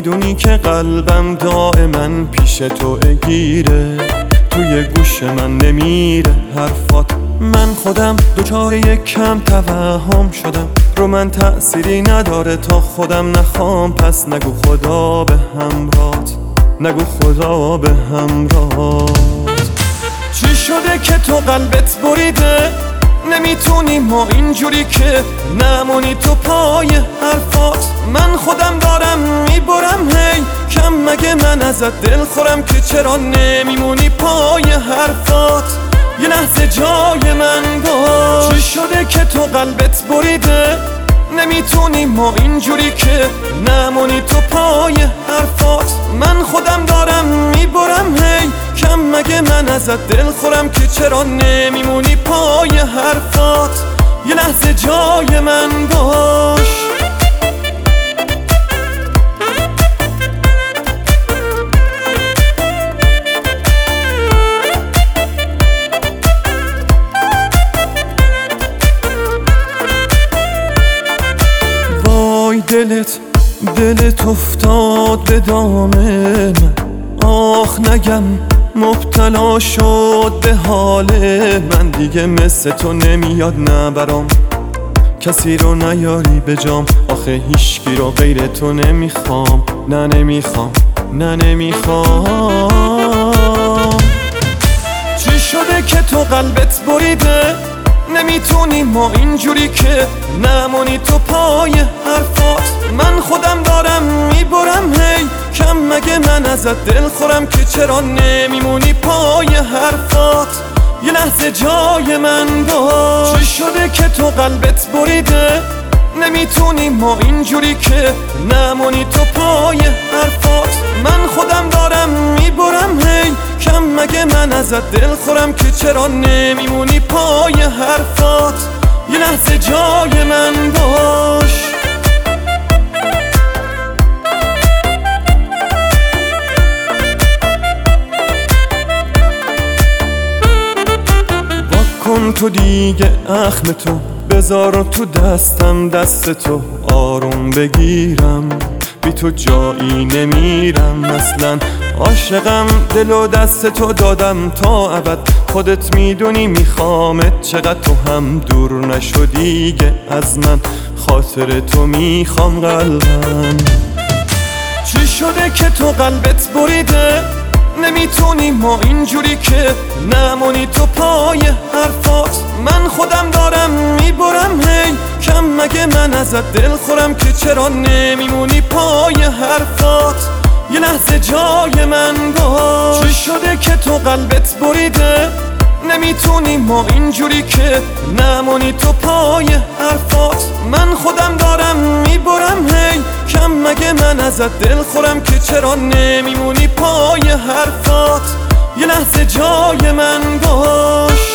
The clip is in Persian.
میدونی که قلبم دائما پیش تو گیره، توی گوش من نمیره حرفات. من خودم دوچار یک کم توهم شدم، رو من تأثیری نداره تا خودم نخوام. پس نگو خدا به همراهت، نگو خدا به همراهت. چی شده که تو قلبت بریده؟ نمیتونی ما اینجوری که نمونی تو پای حرفات. من خودم دارم میبرم هی کم، مگه من ازت دل خورم که چرا نمیمونی پای حرفات؟ یه لحظه جای من باش. چی شده که تو قلبت بریده؟ نمیتونی ما اینجوری که نمونی تو پای حرفات. من خودم دارم میبرم هی کم، مگه من ازت دل خورم که چرا نمیمونی پای حرفات؟ یه لحظه جای من باش. دلت افتاد به دام من، آخ نگم مبتلا شد به حال من. دیگه مثل تو نمیاد نه برام کسی رو نیاری به جام. آخه هیچکی رو غیر تو نمیخوام، نه نمیخوام، نه نمیخوام. چی شده که تو قلبت بریده؟ نمیتونی ما اینجوری که نمونی تو پای حرفات. من خودم دارم میبرم هی کم، مگه من ازت دل خورم که چرا نمیمونی پای حرفات؟ یه لحظه جای من باش. چی شده که تو قلبت بریده؟ نمیتونی ما اینجوری که نمونی تو پای حرفات. من خودم دارم میبرم هی کم، مگه من ازت دل خورم که چرا نمیمونی پای حرفات؟ یه لحظه جای من باش. واکن تو دیگه اخم تو، بذار تو دستم دست تو آروم بگیرم. بی تو جایی نمیرم اصلا، عاشقم دل و دست تو دادم تا ابد. خودت میدونی میخوامت چقدر، تو هم دور نشو دیگه از من، خاطر تو میخوام قلبم. چی شده که تو قلبت بریده؟ نمیتونی ما اینجوری که نمونی تو پای حرفات. من خودم دارم میبرم هی کم، مگه من ازت دل خورم که چرا نمیمونی پای حرفات؟ یه لحظه جای من باش. چی شده که تو قلبت بریده؟ نمیتونی ما اینجوری که نمونی تو پای حرفات. من خودم دارم میبرم هی کم، مگه من ازت دل خورم که چرا نمیمونی پای حرفات؟ یه لحظه جای من باش.